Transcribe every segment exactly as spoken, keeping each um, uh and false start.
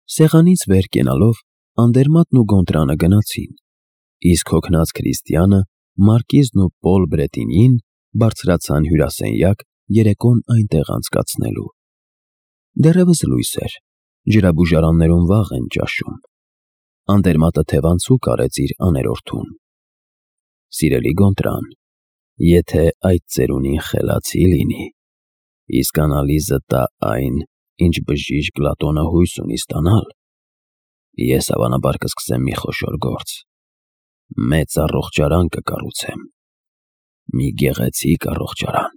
Սեղանից վեր կենալով Անդերմատն ու Գոնտրանը գնացին, իսկ հոգնած Քրիստիանը, Մարկիզն ու Պոլ Բրետինին բարձրացան հյուրասենյակ երեկոն այնտեղ անցկացնելու։ Դեռևս լույս էր, ջրաբուժարաններում վաղ են ճաշում։ Անդերմատը թևանցուկ արեց իր աներորդուն։ Սիրելի Գոնտրան, եթե այդ ծերունին խելացի լինի, իսկ անալիզը տա այն, ինչ բժիշկ Լատոնը հույս ունի ստանալ, ես հավանաբար կսկսեմ մի խոշոր գործ, մեծ առողջարան կկառուցեմ, մի գեղեցիկ առողջարան։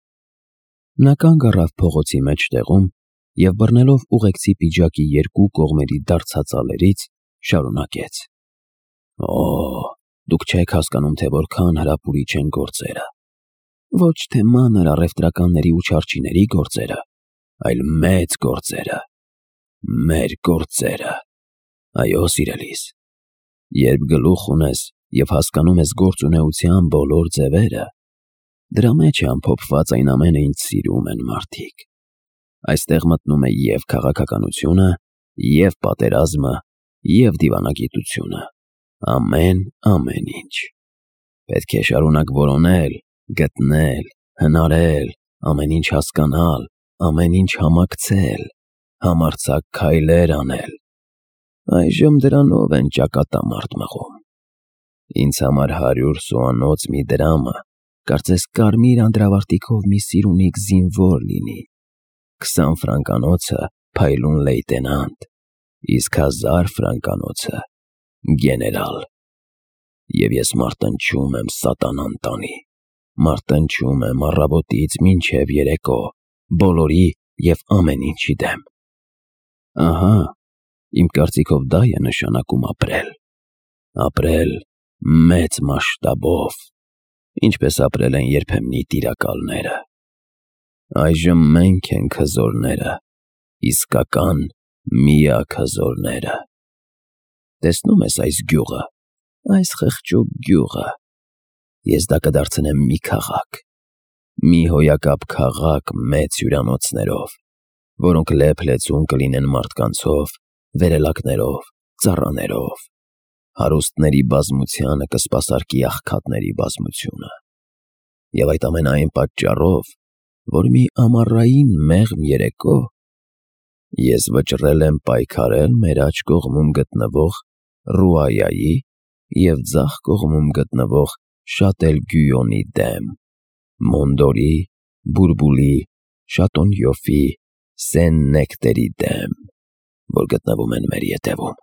Նա կանգ առավ փողոցի մեջտեղում և բռնելով ուղեկցի պիջակի երկու կողմերի դարձածալերից, շարունակեց. Օ, դուք չեք հասկանում, թե որքան հրապուրիչ են գործերը, ոչ թե մանր առևտրականների ու չարչիների գործերը, այլ մեծ գործերը, մեր գործերը, այո, սիրելիս, երբ գլուխ ունես և հասկանում ես գործունեության բոլոր ձևերը, դրա մեջ է ամփոփված այն ամենը, ինչ սիրում են մարդիկ։ Այստեղ մտնում է և քաղաքականությունը, և պատերազմը, և դիվանագիտությունը, ամեն, ամեն ինչ։ Պետք է շարունակ որոնել, գտնել, հնարել, ամեն ինչ հասկանալ, ամեն ինչ համակցել, համարձակ քայլեր անել։ Այժմ դրանով են ճակատամարտ մղում։ Ինձ համար հարյուր սուանոց մի դրամը, կարծես կարմիր անդրավարտիքով մի սիրունիկ զինվոր լինի, քսան ֆրանկանոցը փայլուն լեյտենանտ, իսկ հազար ֆրանկանոցը գեներալ։ Եվ ես մարտնչում եմ սատանան տանի, մարտնչում եմ առավոտից մինչև երեկո, բոլորի և ամեն ինչի դեմ։ Ահա, իմ կարծիքով դա է նշանակում ապրել, ապրել մեծ մասշտաբով, ինչպես ապրել են երբեմնի տիրակալները։ Այժմ մենք ենք հզորները, իսկական միակ հզորները։ Տեսնո՞ւմ ես այս գյուղը, այս խղճուկ գյուղը, ես դա կդարձնեմ մի քաղաք, մի հոյակապ քաղաք մեծ հյուրանոցներով, որոնք լեփ-լեցուն կլինեն մարդկանցով, վերելակներով, ծառաներով, հարուստների բազմությանը կսպասարկի աղքատների բազմությունը։ Եվ այդ ամենը այն պատճառով, որ մի ամառային մեղմ երեկո ես վճռել եմ պայքարել մեր աջ կողմում գտնվող Ռուայայի և ձախ կողմում գտնվող Շատել-Գյույոնի դեմ, Մոնդորի, Բուրբուլի, Շատոնյոֆի, Սեն-Նեկտերի դեմ, որ գտնվում են մեր ետևում,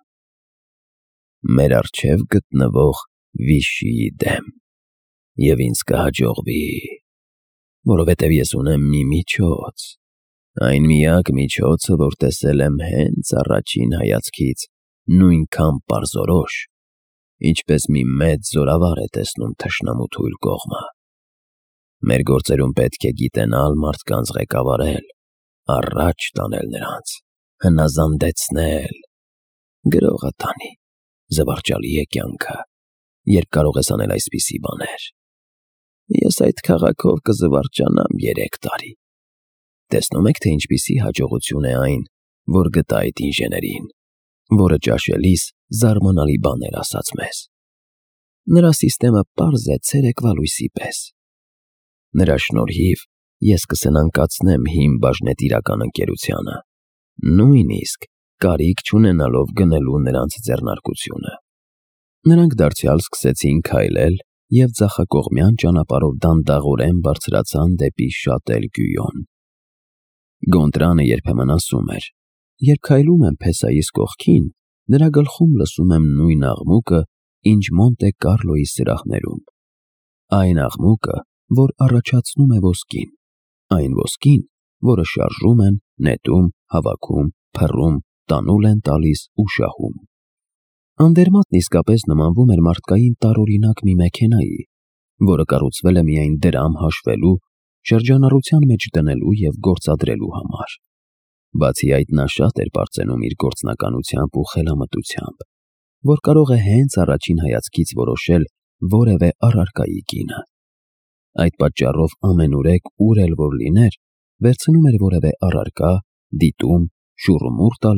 մեր առջև գտնվող Վիշիի դեմ, և ինձ կհաջողվի, որովհետև ես ունեմ մի միջոց, այն միակ միջոցը, որ տեսել եմ հենց առաջին հայացքից նույնքան պարզորոշ, ինչպես մի մեծ զորավար է տեսնում թշնամու թույլ կողմը։ Մեր գործերում պետք է գիտենալ մարդկանց ղեկավարել, առաջ տանել նրանց, հնազանդեցնել, գրողը տանի, զվարճալի է կյանքը, երբ կարող ես անել այսպիսի բաներ։ Ես այդ քաղաքով կզվարճանամ երեք տարի։ Տեսնում եք, թե ինչպիսի հաջողություն է այն, որ գտա այդ ինժեներին, որը ճաշելիս զարմանալի բաներ ասաց մեզ։ Նրա սիստեմը պարզ է ցերեկվա լույսի պես։ Նրա շնորհիվ ես կսնանկացնեմ հին բաժնետիրական ընկերությանը, նույնիսկ կարիք չունենալով գնելու նրանց ձեռնարկությունը։ Նրանք դարձյալ սկսեցին քայլել և ձախակողմյան ճանապարհով դանդաղորեն բարձրացան դեպի Շատել-Գյույոն։ Գոնտրանը երբեմն ասում էր. երբ քայլում եմ փեսայիս կողքին, նրա գլխում լսում եմ նույն աղմուկը, ինչ Մոնտե Կառլոյի սրահներում։ Այն աղմուկը, որ առաջացնում է ոսկին, այն ոսկին, որը շարժում են, նետում, հավաքում, փռում, տանուլ են տալիս ու շահում։ Անդերմատն իսկապես նմանվում էր մարդկային տարօրինակ մի մեքենայի, որը կառուցվել է միայն դրամ հաշվելու, շրջանառության մեջ դնելու և գործադրելու համար։ Բացի այդ, նա շատ էր պարծենում իր գործնականությամբ ու խելամտությամբ, որ կարող է հենց առաջին հայացքից որոշել որևէ առարկայի գինը։ Այդ պատճառով ամենուրեք ուր էլ որ լիներ, վերցնում էր որևէ առարկա, դիտում, շուռումուռ տալիս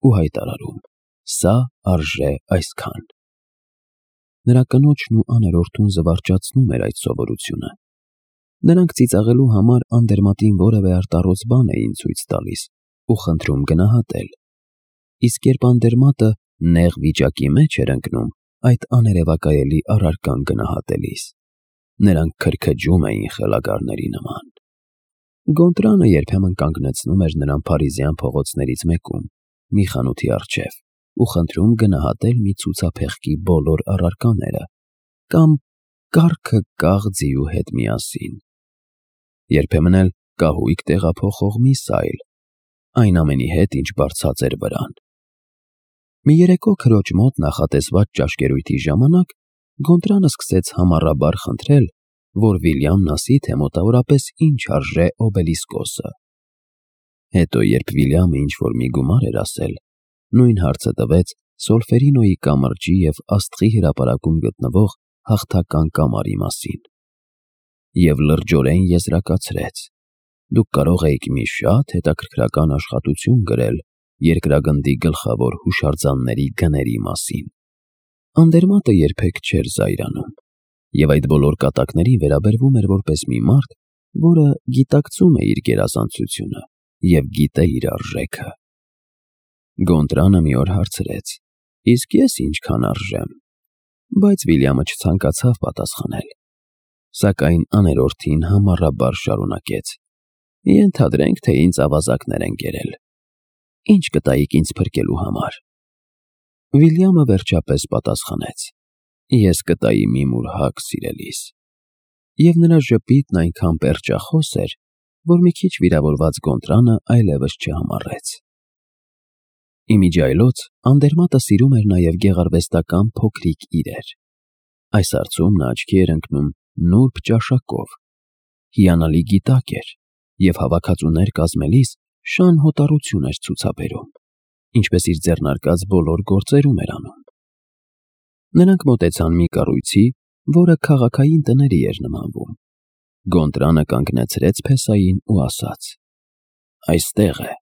ու հայտարարում. «Սա արժե այսքան»։ Նրա կնոջն ու աներորդուն զվարճացնում էր այդ սովորությունը։ Նրանք ծիծաղելու համար Անդերմատին որևէ արտառոց բան էին ցույց տալիս ու խնդրում գնահատել։ Իսկ երբ Անդերմատը նեղ վիճակի մեջ էր ընկնում այդ աներևակայելի առարկան գնահատելիս, նրանք քրքջում էին խելագարների նման։ Գոնտրանը երբեմն կանգնեցնում էր նրան փարիզյան փողոցներից մեկում, մի խանութի առջև, ու խնդրում գնահատել մի ցուցափեղկի բոլոր առարկաները կամ կառքը կաղձի հետ միասին։ Երբեմն էլ կահույք տեղափոխող մի սայլ, այն ամենի հետ, ինչ բարձած էր վրան։ Մի երեկո քրոջ մոտ նախատեսված ճաշկերույթի ժամանակ Գոնտրանը սկսեց համառաբար խնդրել, որ Վիլյամն ասի, թե մոտավորապես ինչ արժե օբելիսկոսը։ Հետո, երբ Վիլյամը ինչ-որ մի գումար էր ասել, նույն հարցը տվեց Սոլֆերինոյի կամրջի և աստղի հրապարակում գտնվող հաղթական կամարի մասին։ Եվ լրջորեն եզրակացրեց. «Դուք կարող էիք մի շատ հետաքրքրական աշխատություն գրել երկրագնդի գլխավոր հուշարձանների գների մասին»։ Անդերմատը երբեք չէր զայրանում, և այդ բոլոր կատակներին վերաբերվում էր որպես մի մարդ, որը գիտակցում է իր գերազանցությունը և գիտե իր արժեքը։ Գոնտրանը մի օր հարցրեց. «Իսկ ես ինչքան արժեմ»։ Բայց Վիլյամը չցանկացավ պատասխանել։ Սակայն աներորդին համառաբար շարունակեց. «Ենթադրենք, թե ինձ ավազակներ են կերել։ Ինչ կտայիք ինձ փրկելու համար»։ Վիլյամը վերջապես պատասխանեց. «Ես կտայի մի մուր հագ սիրելիս»։ Եվ նրա ժպիտն այնքան պերճախոս էր, որ մի քիչ վիրավորված Գոնտրանը այլևս չհամառեց։ Իմիջիայլոց Անդերմատը սիրում էր նաև գեղարվեստական փոքրիկ իրեր։ Այս հարցում նա աչքի էր ընկնում նուրբ ճաշակով։ Հիանալի գիտակ էր և հավաքածուներ կազմելիս շան հոտառություն էր ցուցաբերում, ինչպես իր ձեռնարկած բոլոր գործերում էր անում։ Նրանք մոտեցան մի կառույցի, որը քաղաքային տների էր նմանվում։ Գոնտրանը կանգնեցրեց փեսային ու ասաց. «Այստեղ է»։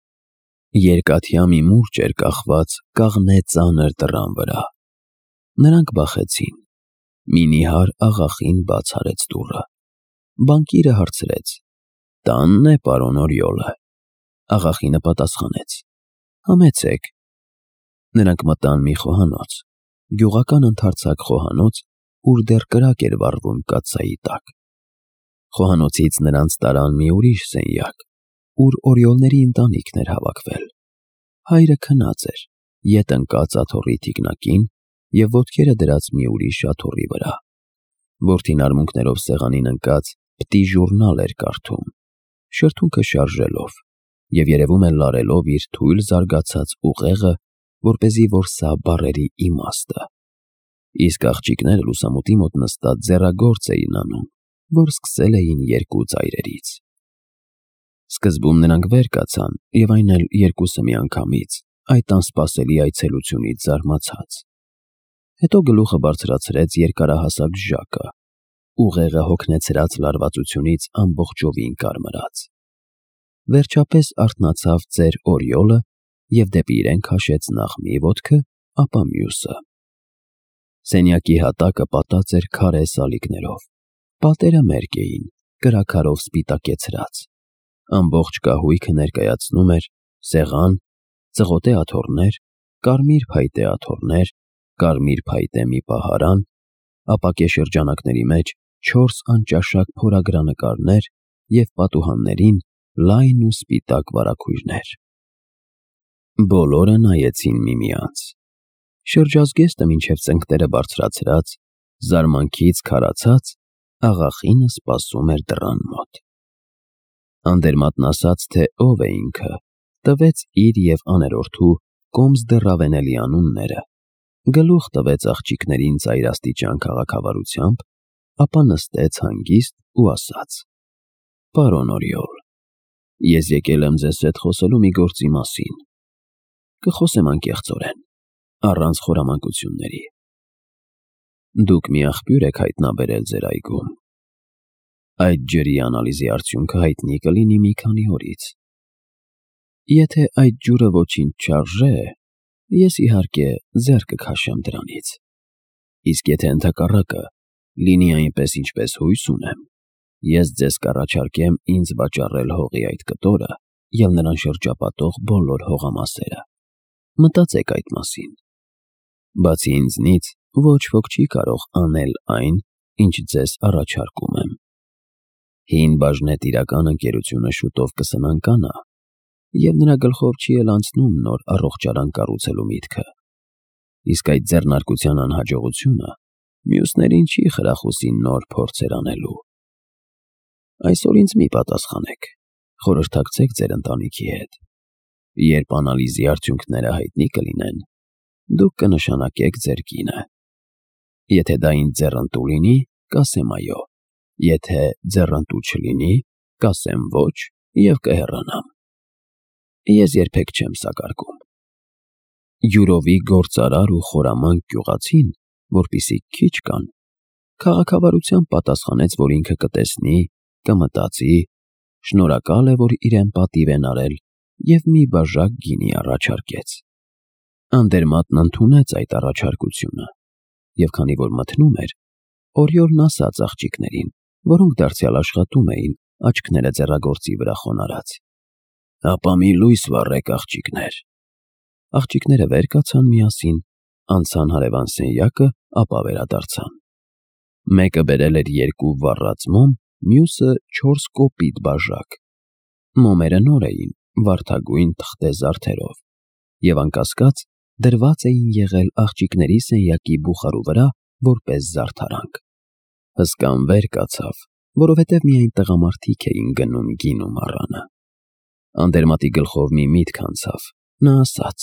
Երկաթյա մի մուրճ էր կախված կաղնե ծանր դռան վրա։ Նրանք բախեցին։ Մի նիհար աղախին բաց արեց դուռը։ Բանկիրը հարցրեց. «Տանն է, պարոն Օրիոլը»։ Աղախինը պատասխանեց. «Համեցեք»։ Նրանք մտան մի խոհանոց, գյուղական ընդարձակ խոհանոց, ուր դեռ կրակ էր վառվում կաթսայի տակ։ Խոհանոցից նրանց տարան մի ուրիշ սենյակ, ուր Օրիոլների ընտանիքն էր հավաքվել։ Հայրը քնած էր, ետ ընկած աթոռի թիկնակին և ոտքերը դրած մի ուրիշ աթոռի վրա։ Որդին արմունկներով սեղանին ընկած պտի ժուրնալ էր կարդում, շրթունքը շարժելով և երևում է լարելով իր թույլ զարգացած ուղեղը, որպեսզի որսա բառերի իմաստը։ Իսկ աղջիկները լուսամուտի մոտ նստած ձեռագործ էին անում, որ սկսել էին երկու ծայրերից։ Սկզբում նրանք վեր կացան, և այն էլ երկուսը միանգամից, այդ անսպասելի այցելությունից զարմացած։ Հետո գլուխը բարձրացրեց երկարահասակ Ժակը, ուղեղը հոգնեցրած լարվածությունից ամբողջովին կարմրած։ Վերջապես արթնացավ ծեր Օրիոլը և դեպի իրեն քաշեց նախ մի ոտքը, ապա մյուսը։ Սենյակի հատակը պատած էր քարե սալիկներով, պատերը մերկ էին, կրաքարով սպիտակեցրած։ Ամբողջ կահույքը ներկայացնում էր սեղան, ծղոտե աթոռներ, կարմիր փայտե աթոռներ, կարմիր փայտե մի պահարան, ապակե շրջանակների մեջ չորս անճաշակ փորագրանկարներ և պատուհաններին լայն ու սպիտակ վարագույրներ։ Բոլորը նայեցին միմյանց։ Շրջազգեստը մինչև ծնկները բարձրացրած, զարմանքից քարացած, աղախինը սպասում էր դռան մոտ։ Անդերմատն ասաց, թե ով է ինքը, տվեց իր և աներորդու կոմս դեռ ավենելի անունները, գլուխ տվեց աղջիկներին ծայրաստիճան քաղաքավարությամբ, ապա նստեց հանգիստ ու ասաց. «Պարոն Օրիոլ, ես եկել եմ ձեզ հետ խոսելու մի գործի մասին։ Կխոսեմ անկեղծորեն, առանց խորամանկությունների։ Դուք մի աղբյուր եք հայտնաբերել ձեր այգում։ Այդ ջրի անալիզի արդյունքը հայտնի կլինի մի քանի օրից։ Եթե այդ ջուրը ոչինչ չարժե, ես իհարկե ձեռ կքաշեմ դրանից, իսկ եթե ընդհակառակը լինի այնպես, ինչպես հույս ունեմ, ես ձեզ կառաջարկեմ ինձ վաճառել հողի այդ կտորը և նրան շրջապատող բոլոր հողամասերը։ Մտածեք այդ մասին։ Բացի ինձնից, ոչ ոք չի կարող անել այն, ինչ ձեզ առաջարկում եմ։ Հին բաժնետիրական ընկերությունը շուտով կսնանկանա, և նրա գլխով չի էլ անցնում նոր առողջարան կառուցելու միտքը։ Իսկ այդ ձեռնարկության անհաջողությունը մյուսներին չի խրախուսի նոր փորձեր անելու։ Այսօր ինձ մի պատասխանեք, խորհրդակցեք ձեր ընտանիքի հետ։ Երբ անալիզի արդյունքները հայտնի կլինեն, դուք կնշանակեք ձեր կինը։ Եթե դա ինձ ձեռնտու լինի, կասեմ այո, եթե ձեռնտու չլինի, կասեմ ոչ և կհեռանամ։ Ես երբեք չեմ սակարկում։ Յուրովի գործարար ու խորամանկ գյուղացին, որպիսիք քիչ կան, քաղաքավարությամբ պատասխանեց, որ ինքը կտեսնի, կմտածի, շնորհակալ է, որ իրեն պատիվ են արել, և մի բաժակ գինի առաջարկեց։ Անդերմատն ընդունեց այդ առաջարկությունը, և քանի որ մթնում էր, օրիորն ասաց աղջիկներին, որոնք դարձյալ աշխատում էին, աչքները ձեռագործի վրա խոնարհած. «Ապա մի լույս վառեք, աղջիկներ»։ Աղջիկները վեր կացան միասին, անցան հարևան սենյակը, ապա վերադարձան։ Մեկը բերել էր երկու վառած մոմ, մյուսը չորս կոպիտ բաժակ։ Մոմերը նոր էին, վարդագույն թղթե զարդերով, և անկասկած դրված էին եղել աղջիկների սենյակի բուխարու վրա որպես զարդարանք։ Հսկան վեր կացավ, որովհետև միայն տղամարդիկ էին գնում գինու մառանը։ Անդերմատի գլխով մի միտք անցավ, նա ասաց.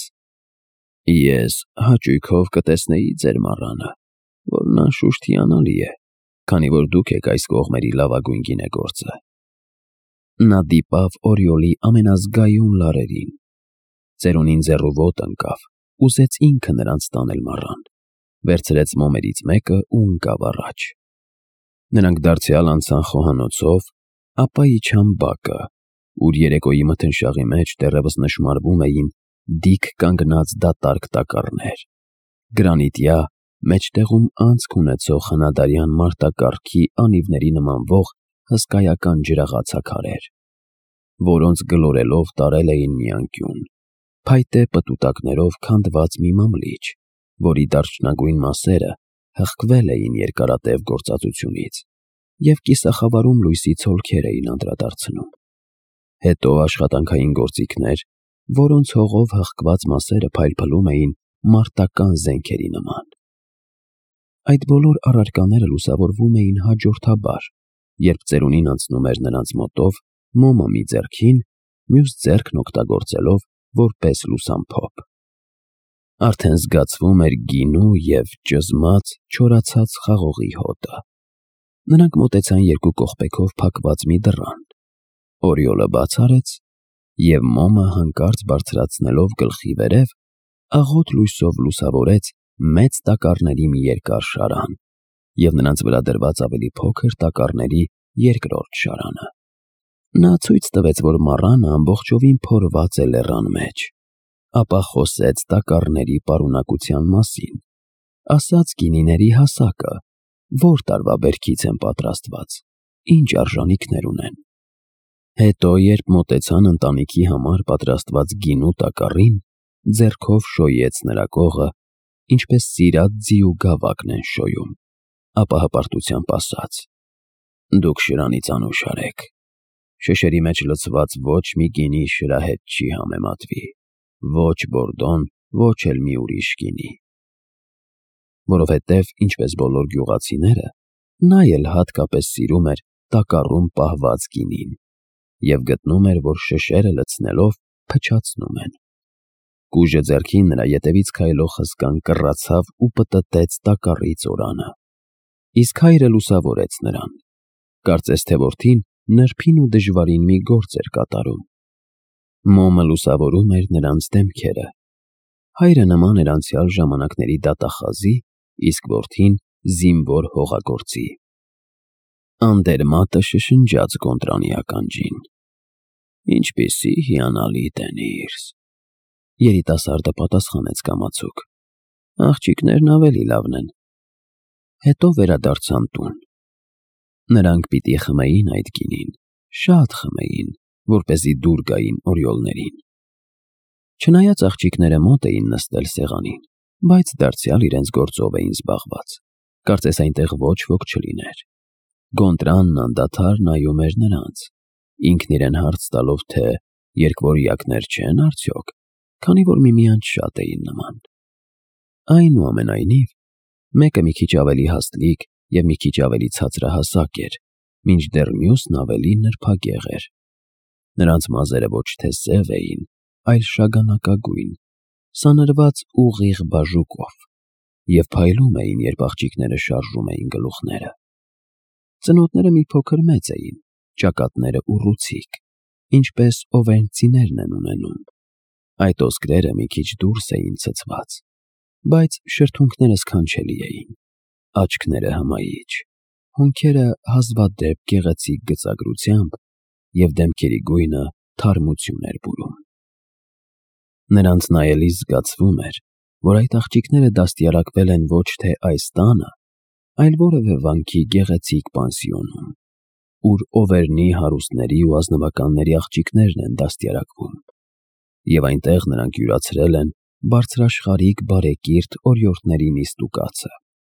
«Ես հաճույքով կտեսնեի ձեր մառանը, որն անշուշտ հիանալի է, քանի որ դուք եք այս կողմերի լավագույն գինեգործը»։ Նա դիպավ օրիոլի ամենազգայուն լարերին, ծերունին ձեռու ոտը ընկավ, ուզեց ինքը նրանց տանել մառան, վերցրեց մոմերից մեկը ու ընկավ առաջ։ Նրանք դարձյալ անցան խոհանոցով, ապա իջան բակը, ուր երեկոյի մթնշաղի մեջ դեռևս նշմարվում էին դիք կանգնած դատարկ տակառներ, գրանիտյա, մեջտեղում անցք ունեցող խնադարյան մարտակառքի անիվների նմանվող հսկայական ջրաղացաքարեր, որոնց գլորելով տարել էին մի անկյուն, փայտե պտուտակներով քանդված մի մամլիչ, որի դարչնագույն մասերը հղկվել էին երկարատև գործածությունից և կիսախավարում լույսի ցոլքեր էին անդրադարձնում։ Հետո աշխատանքային գործիքներ, որոնց հողով հղկված մասերը փայլփլում էին մարտական զենքերի նման։ Այդ բոլոր առարկաները լուսավորվում էին հաջորդաբար, երբ ծերունին անցնում էր նրանց մոտով, մոմը մի ձեռքին, մյուս ձեռքն օգտագործելով որպես լուսամփոփ։ Արդեն զգացվում էր գինու և ճզմած, չորացած խաղողի հոտը։ Նրանք մոտեցան երկու կողպեքով փակված մի դռան։ Օրիոլը բաց արեց, և մոմը հանկարծ բարձրացնելով գլխի վերև, աղոտ լույսով լուսավորեց մեծ տակառների մի երկար շարան և նրանց վրա դրված ավելի փոքր տակառների երկրորդ շարանը։ Նա ցույց տվեց, որ մառանը ամբողջովին փորված է լեռան մեջ, ապա խոսեց տակառների պարունակության մասին, ասաց գինիների հասակը, որ տարվա բերքից են պատրաստված, ինչ արժանիքներ ունեն։ Հետո, երբ մոտեցան ընտանիքի համար պատրաստված գինու տակառին, ձեռքով շոյեց նրա կողը, ինչպես սիրած ձի ու գավակն են շոյում, ապա հպարտությամբ ասաց. «Դուք շրանից անուշ արեք։ Շշերի մեջ լցված ոչ մի գինի շրա հետ չի համեմատվի, ոչ բորդոն, ոչ էլ մի ուրիշ գինի»։ Որովհետև, ինչպես բոլոր գյուղացիները, նա էլ հատկապես սիրում էր տակառում պահված գինին և գտնում էր, որ շշերը լցնելով փչացնում են։ Կուժը ձեռքին նրա ետևից քայլող հսկան կռացավ ու պտտեց տակառի ծորանը, իսկ հայրը լուսավորեց նրան, կարծես թե որդին նրբին ու դժվարին մի գործ էր կատարում։ Մոմը լուսավորում էր նրանց դեմքերը։ Հայրը նման էր անցյալ ժամանակների դատախազի, իսկ որդին զինվոր հողագործի։ Անդերմատը շշնջաց կոնտրանի ականջին։ Ինչպիսի հիանալի տենիրս։ Երիտասարդը պատասխանեց կամացուկ. Աղջիկներն ավելի լավն են։ Հետո վերադարձան տուն։ Նրանք պիտի խմեին այդ գինին, շատ խմեին, որպեսզի դուր գային օրիոլներին։ Չնայած աղջիկները մոտ էին նստել սեղանին, բայց դարձյալ իրենց գործով էին զբաղված։ Կարծես այնտեղ ոչ ոք չլիներ։ Գոնտրանն անդադար նայում էր նրանց, ինքն իրեն հարց տալով, թե երկվորյակներ չեն արդյոք, քանի որ միմյանց շատ էին նման։ Այնուամենայնիվ, մեկը մի քիչ ավելի հաստլիկ և մի քիչ ավելի ցածրահասակ էր, մինչդեռ մյուսն ավելի նրբագեղ էր։ Նրանց մազերը ոչ թե սև էին, այլ շագանակագույն, սանրված ուղիղ բաժուկով, և փայլում էին, երբ աղջիկները շարժում էին գլուխները։ Ծնոտները մի փոքր մեծ էին, ճակատները ուռուցիկ, ինչպես օվերնցիներն են ունենում։ Այդ ոսկրերը մի քիչ դուրս էին ցցված, բայց շրթունքները սքանչելի էին, աչքերը հմայիչ, հոնքերը հազվադեպ գեղեցիկ գծագրությամբ և դեմքերի գույնը թարմություն էր բուրում։ Նրանց նայելիս զգացվում էր, որ այդ աղջիկները դաստիարակվել են ոչ թե այս տանը, այլ որևէ վանքի գեղեցիկ պանսիոնում, ուր Օվերնի հարուստների ու ազնվականների աղջիկներն են դաստիարակվում, և այնտեղ նրանք յուրացրել են բարձրաշխարհիկ բարեկիրթ օրիորդների նիստ ու կացը։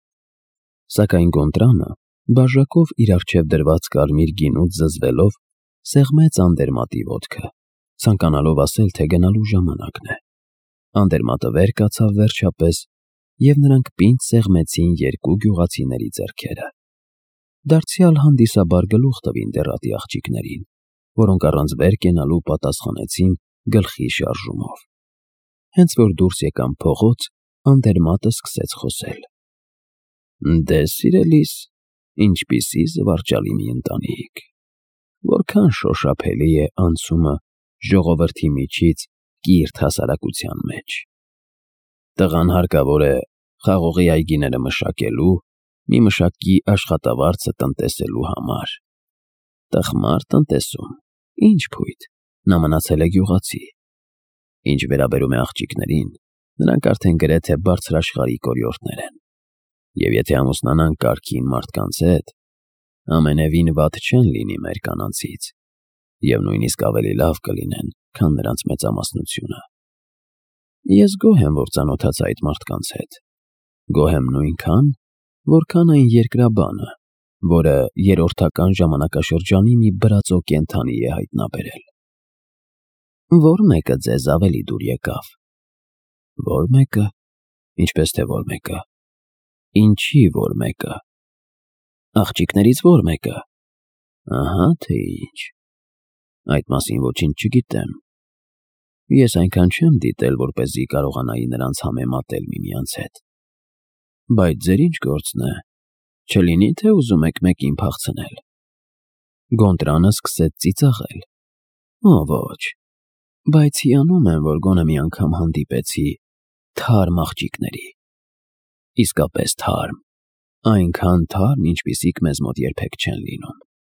Սակայն Գոնտրանը, բաժակով իր առջև դրված կարմիր գինուց զզվելով, սեղմեց Անդերմատի ոտքը, ցանկանալով ասել, թե գնալու ժամանակն է։ Անդերմատը վեր կացավ վերջապես, և նրանք պինդ սեղմեցին երկու գյուղացիների ձեռքերը։ Դարձյալ հանդիսաբար գլուխ տվին դեռատի աղջիկներին, որոնք առանց վեր կենալու պատասխանեցին գլխի շարժումով։ Հենց որ դուրս եկան փողոց, Անդերմատը սկսեց խոսել. Դե, սիրելիս, ինչպիսի զվարճալի մի ընտանիք, որքան շոշափելի է անցումը ժողովրդի միջից կիրթ հասարակության մեջ։ Տղան հարկավոր է խաղողի այգիները մշակելու, մի մշակի աշխատավարձը տնտեսելու համար։ Տխմար տնտեսում, ինչ փույթ, նա մնացել է գյուղացի։ Ինչ վերաբերում է աղջիկներին, նրանք արդեն գրեթե բարձրաշխարհիկ օրիորդներ են, և եթե ամուսնանան կարգին մարդկանց հետ, ամենևին վատ չեն լինի մեր կանանցից, և նույնիսկ ավելի լավ կլինեն, քան նրանց մեծամասնությունը։ Ես գոհ եմ, որ ծանոթացա այդ մարդկանց հետ, գոհ եմ նույնքան, որքան այն երկրաբանը, որը երրորդական ժամանակաշրջանի մի բրածո կենդանի է հայտնաբերել։ Որ մեկը ձեզ ավելի դուր եկավ։ Որ մեկը, ինչպես թե որ մեկը, ինչի որ մեկը, աղջիկներից որ մեկը, ահա թե ինչ, այդ մասին ոչինչ չգիտեմ։ Ես այնքան չեմ դիտել, որպեսզի կարողանայի նրանց համեմատել միմյանց հետ։ Բայց ձեր ինչ գործն է, չլինի թե ուզում եք մեկին փախցնել։ Գոնտրանը սկսեց ծիծաղել։ Օ ոչ, բայց հիանում եմ, որ գոնե մի անգամ հանդիպեցի թարմ աղջիկների։ Իսկապես թարմ, այնքան թարմ, ինչպիսիք մեզ մոտ երբեք չեն լինում։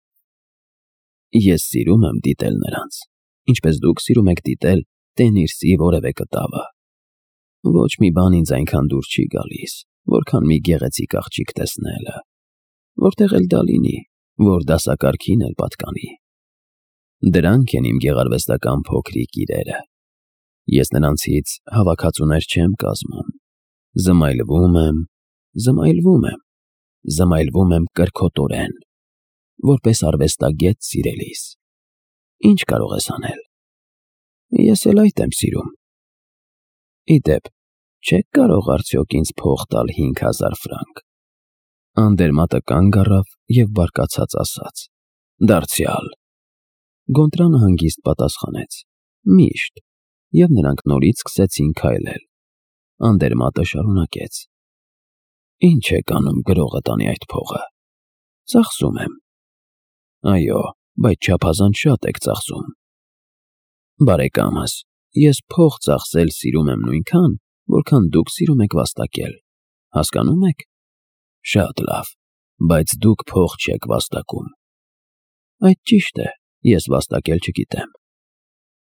Ես սիրում եմ դիտել նրանց, ինչպես դուք սիրում եք դիտել տենիրսի որևէ կտավը։ Ոչ մի բան ինձ այնքան դուր չի գալիս, որքան մի գեղեցիկ աղջիկ տեսնելը, որտեղ էլ դա լինի, որ դասակարգին էլ պատկանի։ Դրանք են իմ գեղարվեստական փոքրիկ իրերը։ Ես նրանցից հավաքածուներ չեմ կազմում, զմայլվում եմ, զմայլվում եմ, զմայլվում եմ կրքոտորեն, որպես արվեստագետ սիրելիս։ Ինչ կարող ես անել։ Ես էլ այդ եմ սիրում։ Ի դեպ, չեք կարող արդյոք ինձ փող տալ հինգ հազար ֆրանկ։ Անդերմատը կանգ առավ և բարկացած ասաց. Դարձյալ։ Գոնտրանը հանգիստ պատասխանեց. Միշտ, և նրանք նորից սկսեցին քայլել։ Անդերմատը շարունակեց. Ինչ եք անում գրողը տանի այդ փողը։ Ծախսում եմ։ Այո, բայց չափազանց շատ եք ծախսում։ Բարեկամս, ես փող ծախսել սիրում եմ նույնքան, որքան դուք սիրում եք վաստակել, հասկանո՞ւմ եք։ Շատ լավ, բայց դուք փող չեք վաստակում։ Այդ ճիշտ է, ես վաստակել չգիտեմ,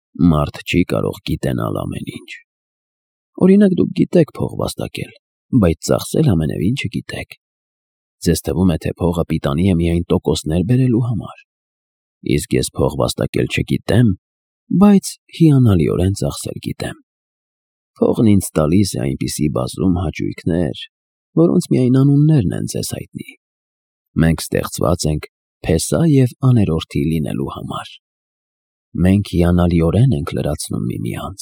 Մարդ չի կարող գիտենալ ամեն ինչ։ Օրինակ, դուք գիտեք փող վաստակել, բայց ծախսել ամենևին չգիտեք։ Ձեզ թվում է, թե փողը պիտանի է միայն տոկոսներ բերելու համար։ Իսկ ես փող վաստակել չգիտեմ, բայց հիանալիորեն ծախսել գիտեմ։ Փողն ինձ տալիս է այնպիսի բազում հաճույքներ, որոնց միայն անուններն են ձեզ հայտնի։ Մենք ստեղծված ենք փեսա և աներորդի լինելու համար։ Մենք հիանալիորեն ենք լրացնում միմյանց։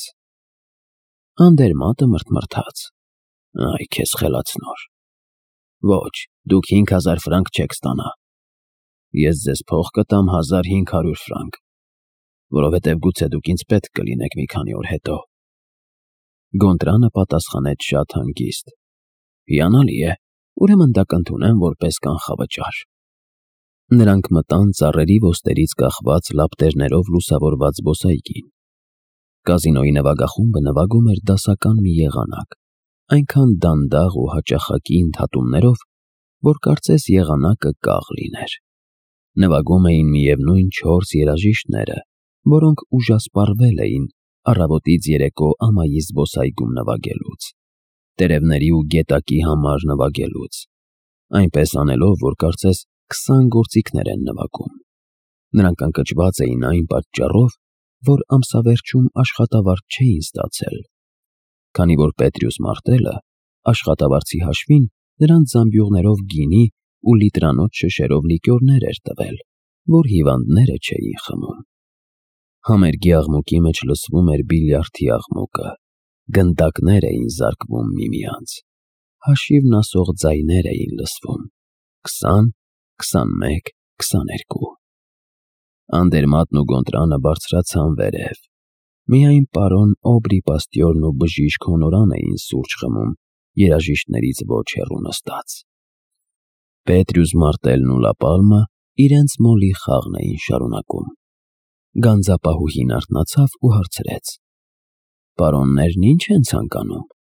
Անդերմատը մրթմրթաց. Այ քեզ խելացնոր։ Ոչ, դուք հինգ հազար ֆրանկ չեք ստանա։ Ես ձեզ փող կտամ հազար հինգ հարյուր ֆրանկ, որովհետև գուցե դուք ինձ պետք կլինեք մի քանի օր հետո։ Գոնտրանը պատասխանեց շատ հանգիստ. Հիանալի է, ուրեմն դա կընդունեմ որպես կանխավճար։ Նրանք մտան ծառերի ոստերից կախված լապտերներով լուսավորված զբոսայգին։ Կազինոյի նվագախումբը նվագում էր դասական մի եղանակ, այնքան դանդաղ ու հաճախակի ընդհատումներով, որ կարծես եղանակը կաղ լիներ։ Նվագում էին միևնույն չորս երաժիշտները, որոնք ուժասպառվել էին առավոտից երեկո ամայի զբոսայգում նվագելուց, տերևների ու գետակի համար նվագելուց, այնպես անելով, որ կարծես քսան գործիքներ են նվագում։ Նրանք ընկճված էին այն պատճառով, որ ամսավերջում աշխատավարձ չէին ստացել, քանի որ Պետրյուս Մարտելը աշխատավարձի հաշվին նրանց զամբյուղներով գինի ու լիտրանոց շշերով լիկյորներ էր տվել, որ հիվանդները չէին խմում։ Համերգի աղմուկի մեջ լսվում էր բիլիարդի աղմուկը, գնդակներ էին զարկվում միմյանց, հաշիվն ասող ձայներ էին լսվում՝ քսան, քսանմեկ, քսաներկու։ Անդերմատն ու Գոնտրանը բարձրացան վերև։ Միայն պարոն Օբրի Պաստյորն ու բժիշկ Հոնորան էին սուրճ խմում երաժիշտներից ոչ հեռու նստած։ Պետրյուս Մարտելն ու Լապալմը իրենց մոլի խաղն էին շարունակում։ Գանձապահուհին արթնացավ ու հարցրեց. Պարոններն ի՞նչ են ցանկանում։